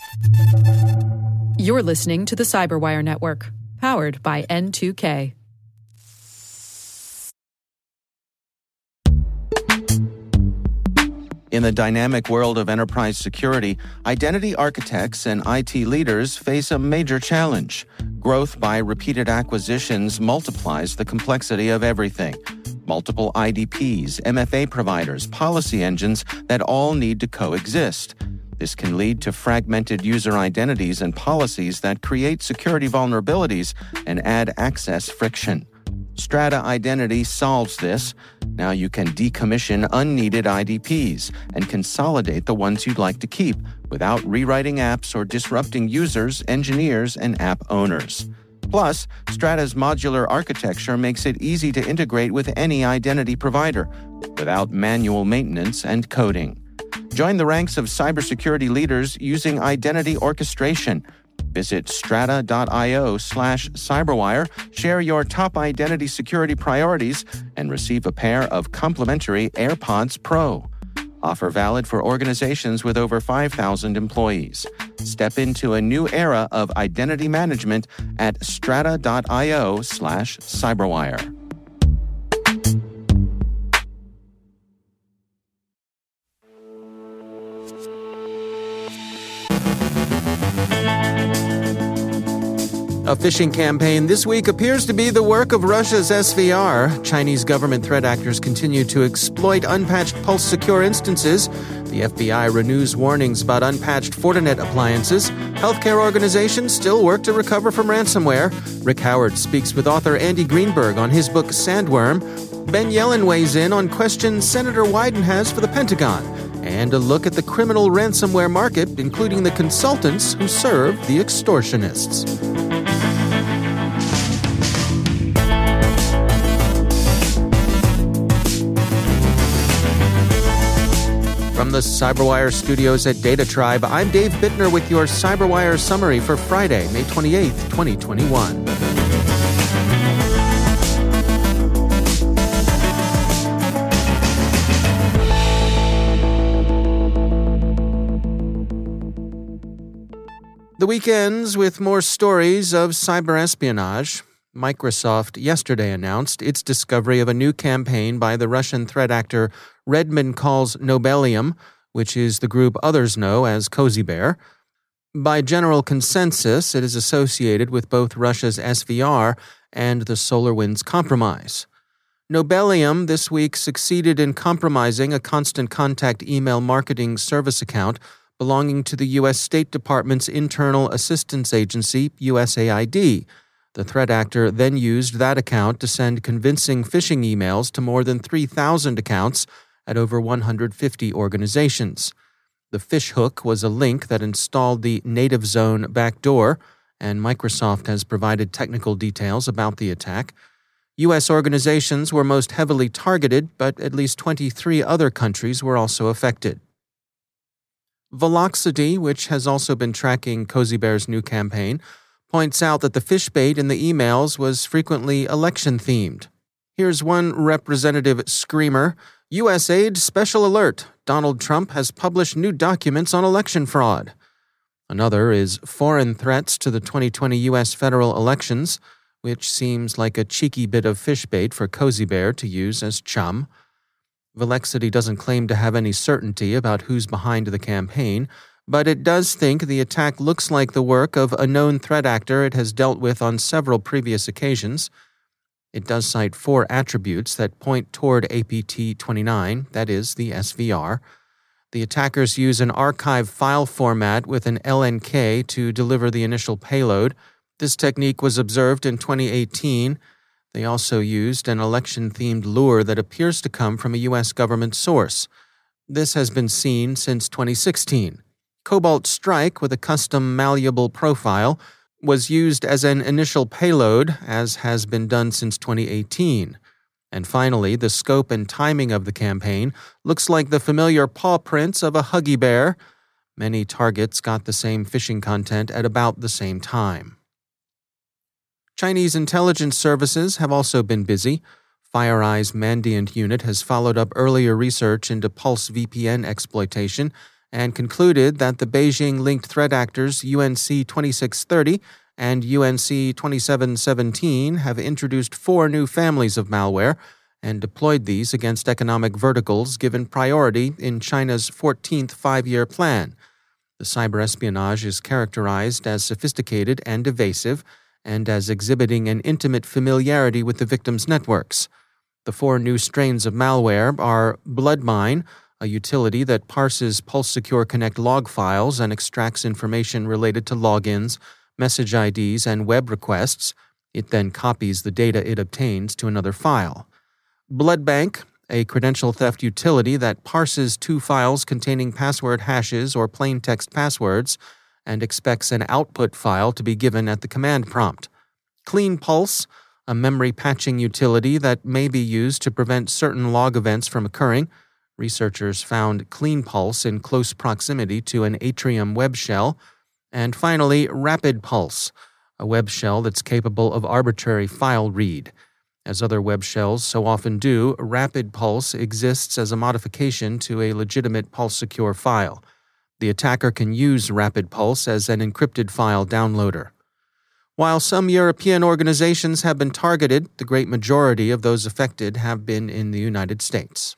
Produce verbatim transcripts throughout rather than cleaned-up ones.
You're listening to the Cyberwire Network, powered by N two K. In the dynamic world of enterprise security, identity architects and I T leaders face a major challenge. Growth by repeated acquisitions multiplies the complexity of everything. Multiple I D Ps, M F A providers, policy engines that all need to coexist. This can lead to fragmented user identities and policies that create security vulnerabilities and add access friction. Strata Identity solves this. Now you can decommission unneeded I D Ps and consolidate the ones you'd like to keep without rewriting apps or disrupting users, engineers, and app owners. Plus, Strata's modular architecture makes it easy to integrate with any identity provider without manual maintenance and coding. Join the ranks of cybersecurity leaders using identity orchestration. Visit strata.io slash cyberwire, share your top identity security priorities, and receive a pair of complimentary AirPods Pro. Offer valid for organizations with over five thousand employees. Step into a new era of identity management at strata.io slash cyberwire. A phishing campaign this week appears to be the work of Russia's S V R. Chinese government threat actors continue to exploit unpatched Pulse Secure instances. The F B I renews warnings about unpatched Fortinet appliances. Healthcare organizations still work to recover from ransomware. Rick Howard speaks with author Andy Greenberg on his book Sandworm. Ben Yellen weighs in on questions Senator Wyden has for the Pentagon. And a look at the criminal ransomware market, including the consultants who serve the extortionists. From the Cyberwire studios at Data Tribe, I'm Dave Bittner with your Cyberwire summary for Friday, May twenty-eighth, twenty twenty-one. The week ends with more stories of cyber espionage. Microsoft yesterday announced its discovery of a new campaign by the Russian threat actor Redmond calls Nobelium, which is the group others know as Cozy Bear. By general consensus, it is associated with both Russia's S V R and the SolarWinds compromise. Nobelium this week succeeded in compromising a Constant Contact email marketing service account belonging to the U S State Department's Internal Assistance Agency, U S A I D. The threat actor then used that account to send convincing phishing emails to more than three thousand accounts at over one hundred fifty organizations. The phish hook was a link that installed the Native Zone backdoor, and Microsoft has provided technical details about the attack. U S organizations were most heavily targeted, but at least twenty-three other countries were also affected. Velocity, which has also been tracking Cozy Bear's new campaign, points out that the phish bait in the emails was frequently election-themed. Here's one representative screamer: U S aid special alert. Donald Trump has published new documents on election fraud. Another is foreign threats to the twenty twenty U S federal elections, which seems like a cheeky bit of phish bait for Cozy Bear to use as chum. Velocity doesn't claim to have any certainty about who's behind the campaign, but it does think the attack looks like the work of a known threat actor it has dealt with on several previous occasions. It does cite four attributes that point toward A P T twenty-nine, that is, the S V R. The attackers use an archive file format with an L N K to deliver the initial payload. This technique was observed in twenty eighteen. They also used an election-themed lure that appears to come from a U S government source. This has been seen since twenty sixteen. Cobalt Strike, with a custom malleable profile, was used as an initial payload, as has been done since twenty eighteen. And finally, the scope and timing of the campaign looks like the familiar paw prints of a Huggy Bear. Many targets got the same phishing content at about the same time. Chinese intelligence services have also been busy. FireEye's Mandiant unit has followed up earlier research into Pulse V P N exploitation and concluded that the Beijing-linked threat actors U N C twenty-six thirty and U N C twenty-seven seventeen have introduced four new families of malware and deployed these against economic verticals given priority in China's fourteenth five-year plan. The cyber espionage is characterized as sophisticated and evasive, and as exhibiting an intimate familiarity with the victims' networks. The four new strains of malware are Bloodmine, a utility that parses Pulse Secure Connect log files and extracts information related to logins, message I Ds, and web requests. It then copies the data it obtains to another file. Bloodbank, a credential theft utility that parses two files containing password hashes or plain text passwords and expects an output file to be given at the command prompt. Clean Pulse, a memory patching utility that may be used to prevent certain log events from occurring. Researchers found Clean Pulse in close proximity to an Atrium web shell. And finally, Rapid Pulse, a web shell that's capable of arbitrary file read. As other web shells so often do, Rapid Pulse exists as a modification to a legitimate Pulse Secure file. The attacker can use Rapid Pulse as an encrypted file downloader. While some European organizations have been targeted, the great majority of those affected have been in the United States.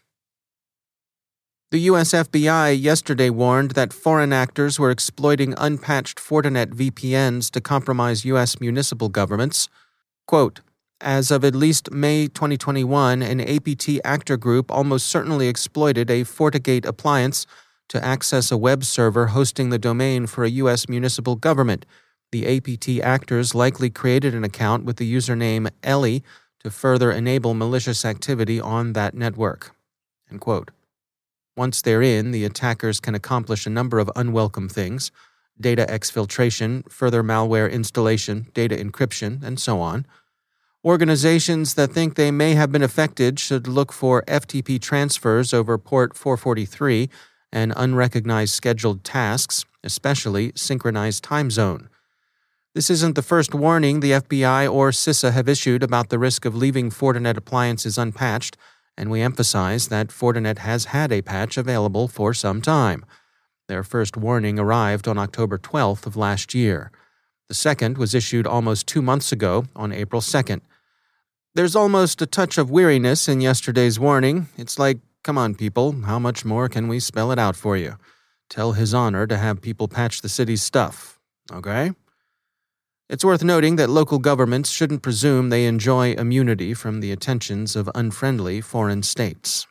The U S F B I yesterday warned that foreign actors were exploiting unpatched Fortinet V P Ns to compromise U S municipal governments. Quote, as of at least May twenty twenty-one, an A P T actor group almost certainly exploited a FortiGate appliance to access a web server hosting the domain for a U S municipal government. The A P T actors likely created an account with the username Ellie to further enable malicious activity on that network. End quote. Once they're in, the attackers can accomplish a number of unwelcome things: data exfiltration, further malware installation, data encryption, and so on. Organizations that think they may have been affected should look for F T P transfers over port four forty-three and unrecognized scheduled tasks, especially synchronized time zone. This isn't the first warning the F B I or CISA have issued about the risk of leaving Fortinet appliances unpatched, and we emphasize that Fortinet has had a patch available for some time. Their first warning arrived on October twelfth of last year. The second was issued almost two months ago on April second. There's almost a touch of weariness in yesterday's warning. It's like, come on, people, how much more can we spell it out for you? Tell His Honor to have people patch the city's stuff, okay? It's worth noting that local governments shouldn't presume they enjoy immunity from the attentions of unfriendly foreign states.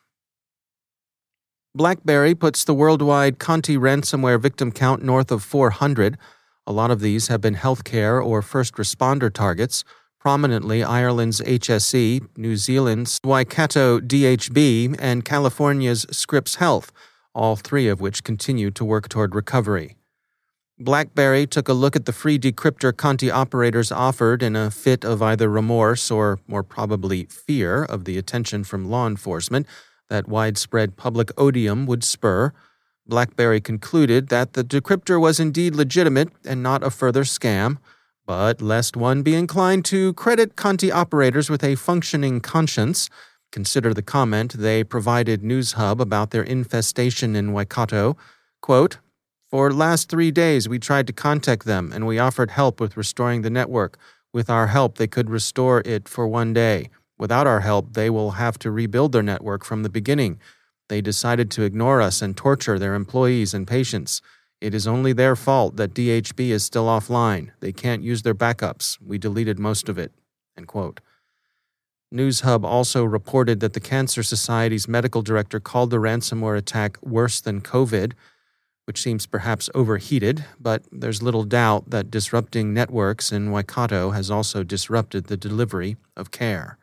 BlackBerry puts the worldwide Conti ransomware victim count north of four hundred. A lot of these have been healthcare or first responder targets, prominently Ireland's H S E, New Zealand's Waikato D H B, and California's Scripps Health, all three of which continue to work toward recovery. BlackBerry took a look at the free decryptor Conti operators offered in a fit of either remorse or, more probably, fear of the attention from law enforcement that widespread public odium would spur. BlackBerry concluded that the decryptor was indeed legitimate and not a further scam, but lest one be inclined to credit Conti operators with a functioning conscience, consider the comment they provided NewsHub about their infestation in Waikato. Quote, for last three days we tried to contact them and we offered help with restoring the network. With our help they could restore it for one day. Without our help they will have to rebuild their network from the beginning. They decided to ignore us and torture their employees and patients. It is only their fault that D H B is still offline. They can't use their backups. We deleted most of it. End quote. NewsHub also reported that the Cancer Society's medical director called the ransomware attack worse than COVID, which seems perhaps overheated, but there's little doubt that disrupting networks in Waikato has also disrupted the delivery of care.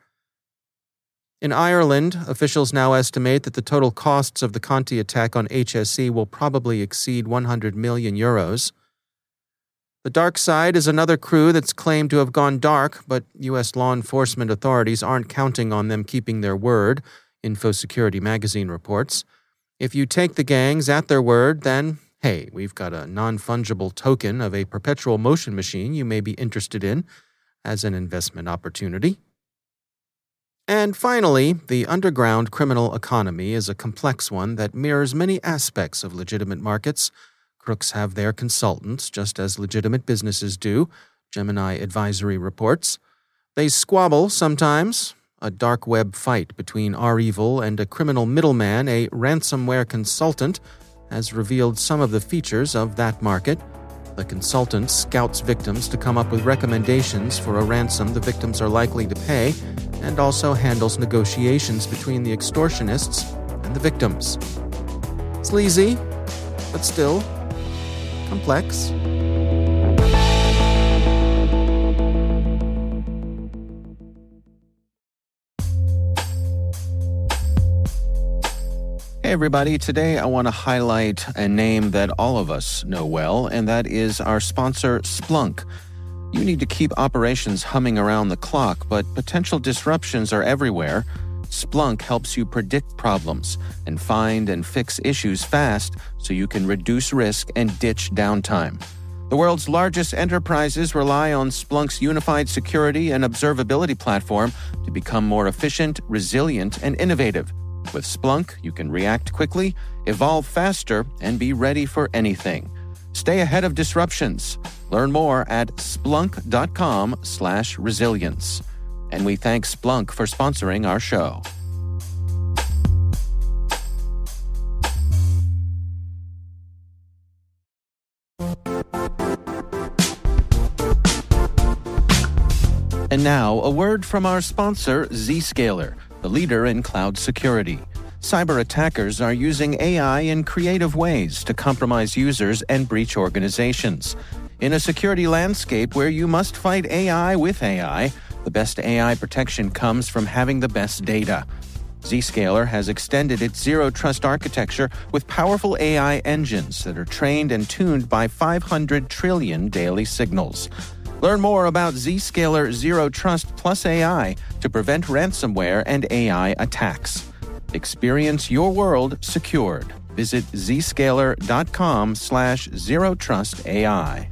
In Ireland, officials now estimate that the total costs of the Conti attack on H S E will probably exceed one hundred million euros. The Dark Side is another crew that's claimed to have gone dark, but U S law enforcement authorities aren't counting on them keeping their word, InfoSecurity magazine reports. If you take the gangs at their word, then, hey, we've got a non-fungible token of a perpetual motion machine you may be interested in as an investment opportunity. And finally, the underground criminal economy is a complex one that mirrors many aspects of legitimate markets. Crooks have their consultants, just as legitimate businesses do, Gemini Advisory reports. They squabble sometimes. A dark web fight between R-Evil and a criminal middleman, a ransomware consultant, has revealed some of the features of that market. The consultant scouts victims to come up with recommendations for a ransom the victims are likely to pay, and also handles negotiations between the extortionists and the victims. Sleazy, but still complex. Hey everybody, today I want to highlight a name that all of us know well, and that is our sponsor, Splunk. You need to keep operations humming around the clock, but potential disruptions are everywhere. Splunk helps you predict problems and find and fix issues fast so you can reduce risk and ditch downtime. The world's largest enterprises rely on Splunk's unified security and observability platform to become more efficient, resilient, and innovative. With Splunk, you can react quickly, evolve faster, and be ready for anything. Stay ahead of disruptions. Learn more at splunk.com slash resilience. And we thank Splunk for sponsoring our show. And now, a word from our sponsor, Zscaler, the leader in cloud security. Cyber attackers are using A I in creative ways to compromise users and breach organizations. In a security landscape where you must fight A I with A I, the best A I protection comes from having the best data. Zscaler has extended its zero-trust architecture with powerful A I engines that are trained and tuned by five hundred trillion daily signals. Learn more about Zscaler Zero Trust Plus A I to prevent ransomware and A I attacks. Experience your world secured. Visit zscaler.com slash zero trust AI.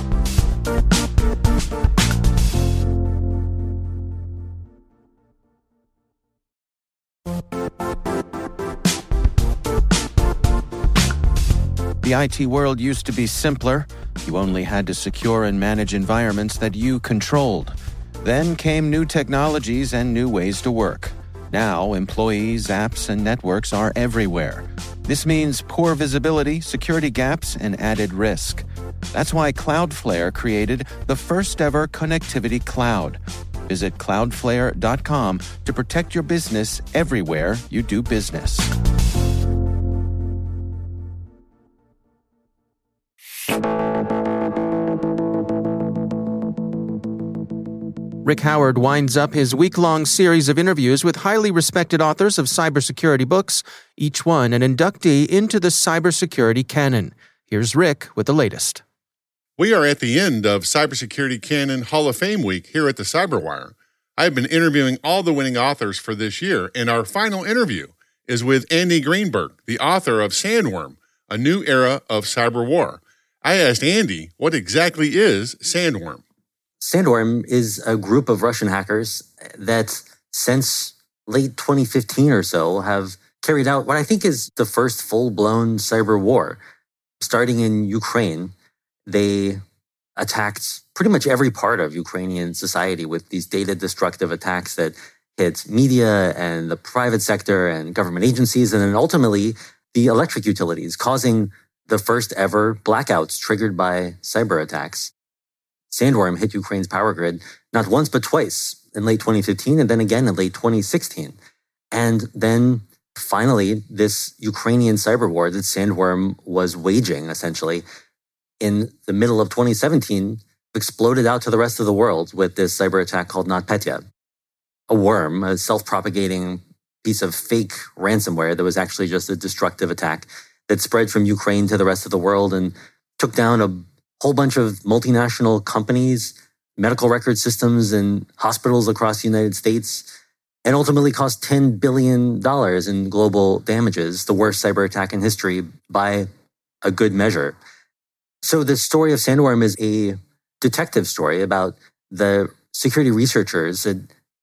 The I T world used to be simpler. You only had to secure and manage environments that you controlled. Then came new technologies and new ways to work. Now, employees, apps, and networks are everywhere. This means poor visibility, security gaps, and added risk. That's why Cloudflare created the first-ever connectivity cloud. Visit cloudflare dot com to protect your business everywhere you do business. Rick Howard winds up his week-long series of interviews with highly respected authors of cybersecurity books, each one an inductee into the cybersecurity canon. Here's Rick with the latest. We are at the end of Cybersecurity Canon Hall of Fame Week here at the CyberWire. I've been interviewing all the winning authors for this year, and our final interview is with Andy Greenberg, the author of Sandworm, A New Era of Cyber War. I asked Andy, what exactly is Sandworm? Sandworm is a group of Russian hackers that since late twenty fifteen or so have carried out what I think is the first full-blown cyber war. Starting in Ukraine, they attacked pretty much every part of Ukrainian society with these data-destructive attacks that hit media and the private sector and government agencies, and then ultimately the electric utilities, causing the first ever blackouts triggered by cyber attacks. Sandworm hit Ukraine's power grid not once but twice in late twenty fifteen and then again in late twenty sixteen. And then finally, this Ukrainian cyber war that Sandworm was waging, essentially, in the middle of twenty seventeen, exploded out to the rest of the world with this cyber attack called NotPetya, a worm, a self-propagating piece of fake ransomware that was actually just a destructive attack that spread from Ukraine to the rest of the world and took down a whole bunch of multinational companies, medical record systems, and hospitals across the United States, and ultimately cost ten billion dollars in global damages, the worst cyber attack in history by a good measure. So the story of Sandworm is a detective story about the security researchers at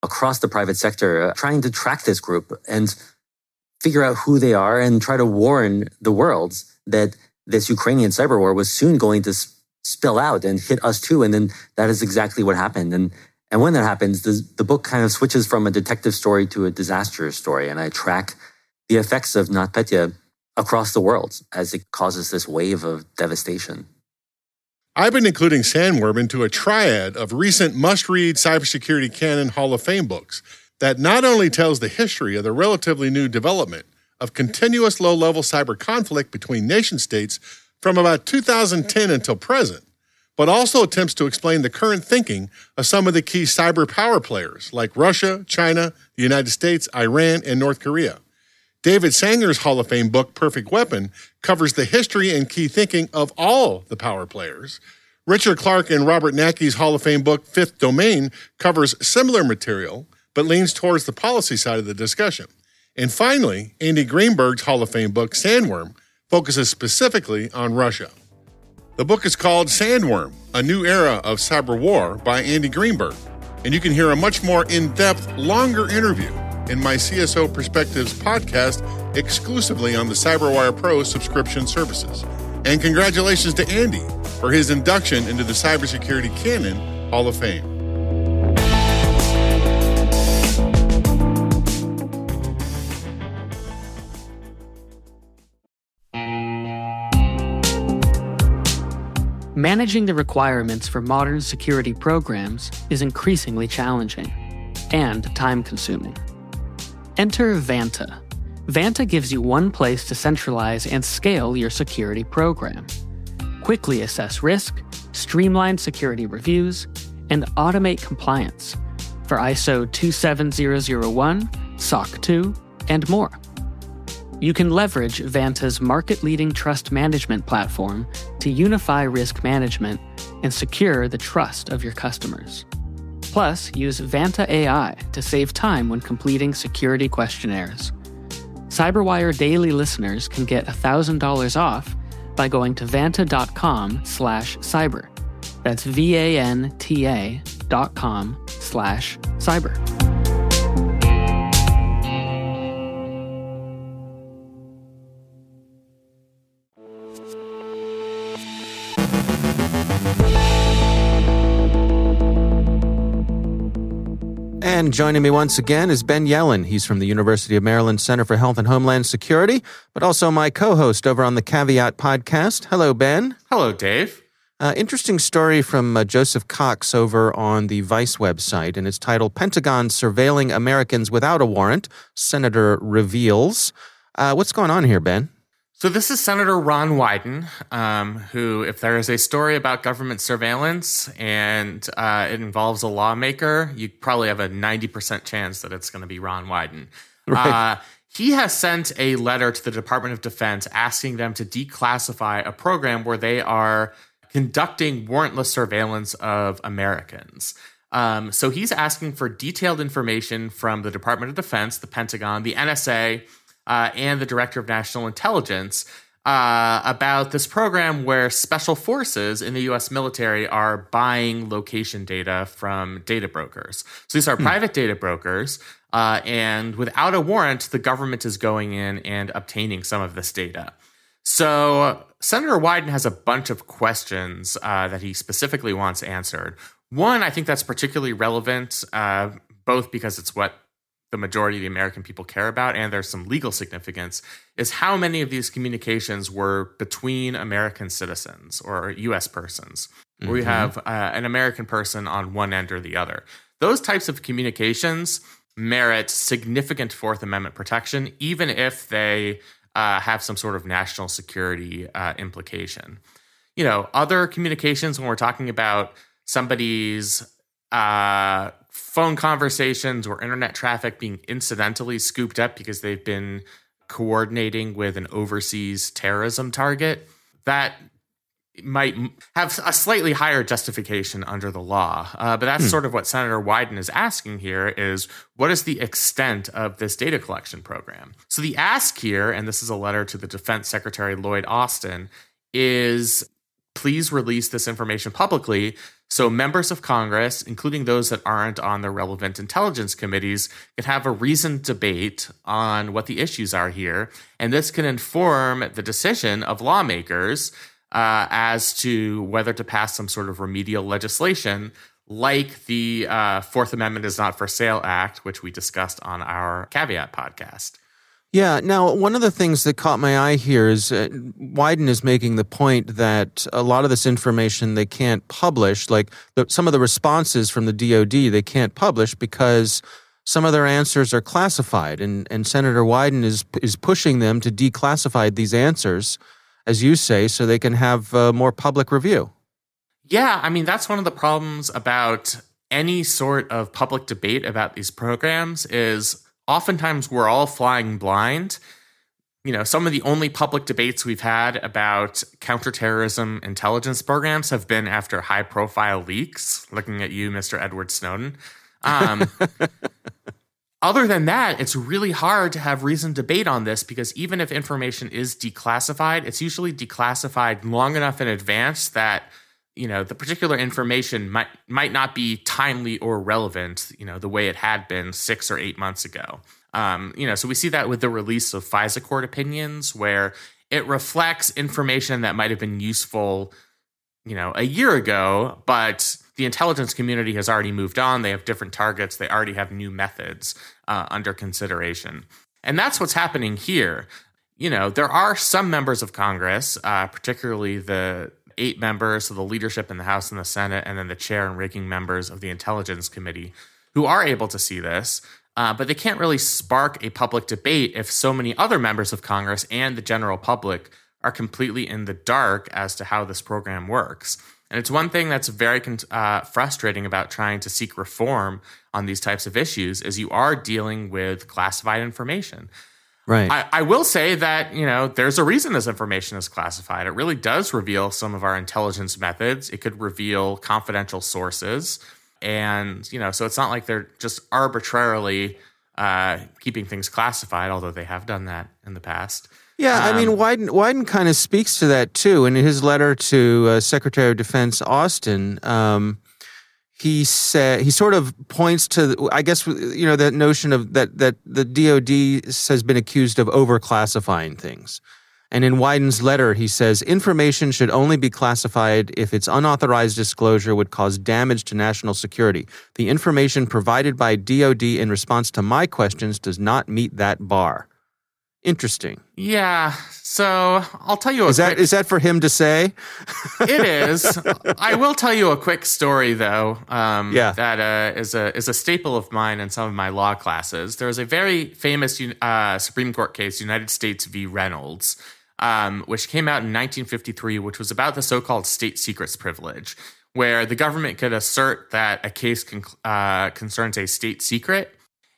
across the private sector uh, trying to track this group and figure out who they are and try to warn the world that this Ukrainian cyber war was soon going to s- spill out and hit us too. And then that is exactly what happened. And and when that happens, the, the book kind of switches from a detective story to a disaster story. And I track the effects of NotPetya across the world as it causes this wave of devastation. I've been including Sandworm into a triad of recent must-read Cybersecurity Canon Hall of Fame books that not only tells the history of the relatively new development of continuous low-level cyber conflict between nation-states from about two thousand ten until present, but also attempts to explain the current thinking of some of the key cyber power players like Russia, China, the United States, Iran, and North Korea. David Sanger's Hall of Fame book, Perfect Weapon, covers the history and key thinking of all the power players. Richard Clark and Robert Nackey's Hall of Fame book, Fifth Domain, covers similar material, but leans towards the policy side of the discussion. And finally, Andy Greenberg's Hall of Fame book, Sandworm, focuses specifically on Russia. The book is called Sandworm, A New Era of Cyber War by Andy Greenberg, and you can hear a much more in-depth, longer interview in my C S O Perspectives podcast exclusively on the CyberWire Pro subscription services. And congratulations to Andy for his induction into the Cybersecurity Canon Hall of Fame. Managing the requirements for modern security programs is increasingly challenging and time-consuming. Enter Vanta. Vanta gives you one place to centralize and scale your security program. Quickly assess risk, streamline security reviews, and automate compliance for I S O two seven zero zero one, S O C two, and more. You can leverage Vanta's market-leading trust management platform to unify risk management and secure the trust of your customers. Plus, use Vanta A I to save time when completing security questionnaires. CyberWire Daily listeners can get one thousand dollars off by going to vanta.com slash cyber. That's V-A-N-T-A dot com slash cyber. And joining me once again is Ben Yelin. He's from the University of Maryland Center for Health and Homeland Security, but also my co-host over on the Caveat podcast. Hello, Ben. Hello, Dave. Uh, interesting story from uh, Joseph Cox over on the Vice website, and it's titled Pentagon Surveilling Americans Without a Warrant, Senator Reveals. Uh, what's going on here, Ben? So this is Senator Ron Wyden, um, who, if there is a story about government surveillance and uh, it involves a lawmaker, you probably have a ninety percent chance that it's going to be Ron Wyden. Right. Uh, he has sent a letter to the Department of Defense asking them to declassify a program where they are conducting warrantless surveillance of Americans. Um, so he's asking for detailed information from the Department of Defense, the Pentagon, the N S A, Uh, and the Director of National Intelligence uh, about this program where special forces in the U S military are buying location data from data brokers. So these are hmm. private data brokers, uh, and without a warrant, the government is going in and obtaining some of this data. So Senator Wyden has a bunch of questions uh, that he specifically wants answered. One, I think that's particularly relevant, uh, both because it's what the majority of the American people care about, and there's some legal significance, is how many of these communications were between American citizens or U S persons, where mm-hmm. we have uh, an American person on one end or the other. Those types of communications merit significant Fourth Amendment protection, even if they uh, have some sort of national security uh, implication. You know, other communications, when we're talking about somebody's uh, phone conversations or internet traffic being incidentally scooped up because they've been coordinating with an overseas terrorism target, that might have a slightly higher justification under the law. Uh, but that's hmm. sort of what Senator Wyden is asking here is, what is the extent of this data collection program? So the ask here, and this is a letter to the Defense Secretary Lloyd Austin, is please release this information publicly so members of Congress, including those that aren't on the relevant intelligence committees, can have a reasoned debate on what the issues are here. And this can inform the decision of lawmakers uh, as to whether to pass some sort of remedial legislation like the uh, Fourth Amendment is Not for Sale Act, which we discussed on our Caveat podcast. Yeah. Now, one of the things that caught my eye here is uh, Wyden is making the point that a lot of this information they can't publish, like the, some of the responses from the D O D they can't publish because some of their answers are classified, and, and Senator Wyden is is pushing them to declassify these answers, as you say, so they can have uh, more public review. Yeah, I mean, that's one of the problems about any sort of public debate about these programs is oftentimes we're all flying blind. You know, some of the only public debates we've had about counterterrorism intelligence programs have been after high-profile leaks, looking at you, Mister Edward Snowden. Um, other than that, it's really hard to have reasoned debate on this because even if information is declassified, it's usually declassified long enough in advance that you know, the particular information might might not be timely or relevant, you know, the way it had been six or eight months ago. Um, you know, so we see that with the release of FISA court opinions, where it reflects information that might have been useful, you know, a year ago, but the intelligence community has already moved on. They have different targets. They already have new methods uh, under consideration. And that's what's happening here. You know, there are some members of Congress, uh, particularly the eight members of the leadership in the House and the Senate, and then the chair and ranking members of the Intelligence Committee, who are able to see this, uh, but they can't really spark a public debate if so many other members of Congress and the general public are completely in the dark as to how this program works. And it's one thing that's very uh, frustrating about trying to seek reform on these types of issues is you are dealing with classified information. Right. I, I will say that, you know, there's a reason this information is classified. It really does reveal some of our intelligence methods. It could reveal confidential sources. And, you know, so it's not like they're just arbitrarily uh, keeping things classified, although they have done that in the past. Yeah, um, I mean, Wyden, Wyden kind of speaks to that, too. In his letter to uh, Secretary of Defense Austin, um, he said he sort of points to, I guess, you know, that notion of that that the D O D has been accused of overclassifying things. And in Wyden's letter, he says, information should only be classified if its unauthorized disclosure would cause damage to national security. The information provided by D O D in response to my questions does not meet that bar. Interesting. Yeah. So I'll tell you a is that quick, is that for him to say? It is. I will tell you a quick story, though. Um, yeah. That uh, is a is a staple of mine in some of my law classes. There was a very famous uh, Supreme Court case, United States v. Reynolds, um, which came out in nineteen fifty-three, which was about the so-called state secrets privilege, where the government could assert that a case con- uh, concerns a state secret,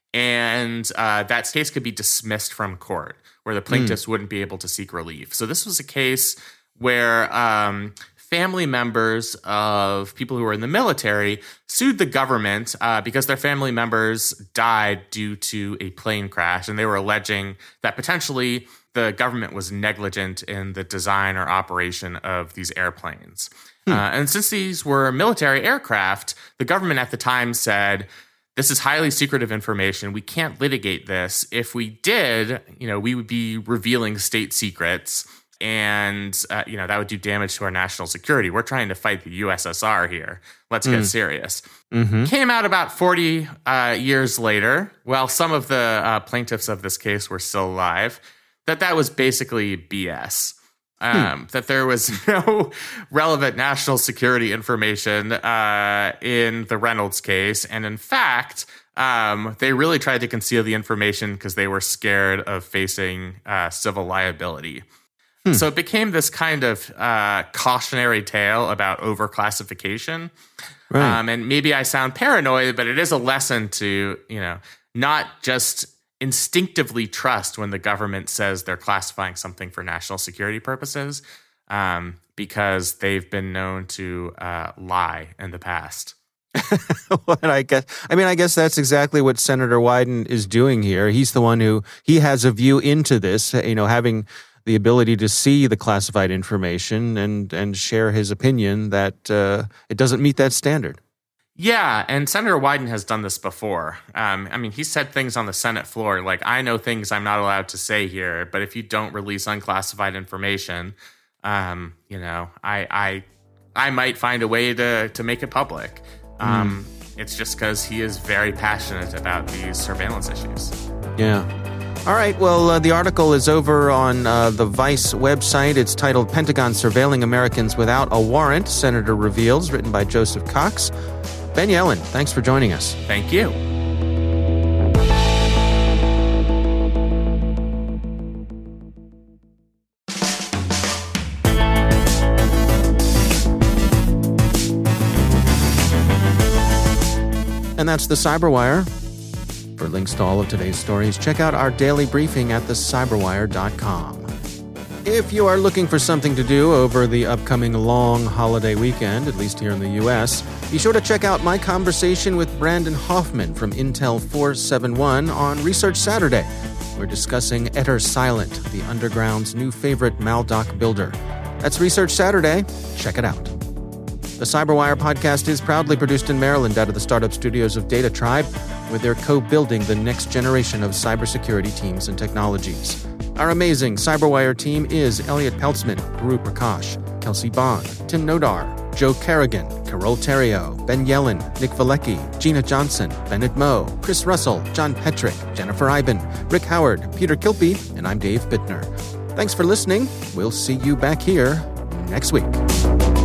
and uh, that case could be dismissed from court, where the plaintiffs mm. wouldn't be able to seek relief. So this was a case where um, family members of people who were in the military sued the government uh, because their family members died due to a plane crash, and they were alleging that potentially the government was negligent in the design or operation of these airplanes. Hmm. Uh, and since these were military aircraft, the government at the time said, this is highly secretive information. We can't litigate this. If we did, you know, we would be revealing state secrets, and uh, you know that would do damage to our national security. We're trying to fight the U S S R here. Let's get mm. serious. Mm-hmm. Came out about forty uh, years later, while some of the uh, plaintiffs of this case were still alive, that that was basically B S. Um, hmm. That there was no relevant national security information uh, in the Reynolds case. And in fact, um, they really tried to conceal the information because they were scared of facing uh, civil liability. Hmm. So it became this kind of uh, cautionary tale about overclassification. Right. Um, and maybe I sound paranoid, but it is a lesson to, you know, not just instinctively trust when the government says they're classifying something for national security purposes, um, because they've been known to uh, lie in the past. Well, I guess, I mean, I guess that's exactly what Senator Wyden is doing here. He's the one who, he has a view into this, you know, having the ability to see the classified information and, and share his opinion that uh, it doesn't meet that standard. Yeah, and Senator Wyden has done this before. Um, I mean, he said things on the Senate floor like, I know things I'm not allowed to say here, but if you don't release unclassified information, um, you know, I I I might find a way to, to make it public. Um, mm. It's just because he is very passionate about these surveillance issues. Yeah. All right, well, uh, the article is over on uh, the Vice website. It's titled Pentagon Surveilling Americans Without a Warrant, Senator Reveals, written by Joseph Cox. Ben Yelin, thanks for joining us. Thank you. And that's the Cyberwire. For links to all of today's stories, check out our daily briefing at the cyberwire dot com. If you are looking for something to do over the upcoming long holiday weekend, at least here in the U S, be sure to check out my conversation with Brandon Hoffman from Intel four seventy-one on Research Saturday. We're discussing Etter Silent, the Underground's new favorite Maldoc builder. That's Research Saturday. Check it out. The Cyberwire podcast is proudly produced in Maryland out of the startup studios of Data Tribe, where they're co-building the next generation of cybersecurity teams and technologies. Our amazing Cyberwire team is Elliot Peltzman, Guru Prakash, Kelsey Bond, Tim Nodar, Joe Kerrigan, Carol Terrio, Ben Yelin, Nick Valecki, Gina Johnson, Bennett Moe, Chris Russell, John Petrick, Jennifer Iben, Rick Howard, Peter Kilpie, and I'm Dave Bittner. Thanks for listening. We'll see you back here next week.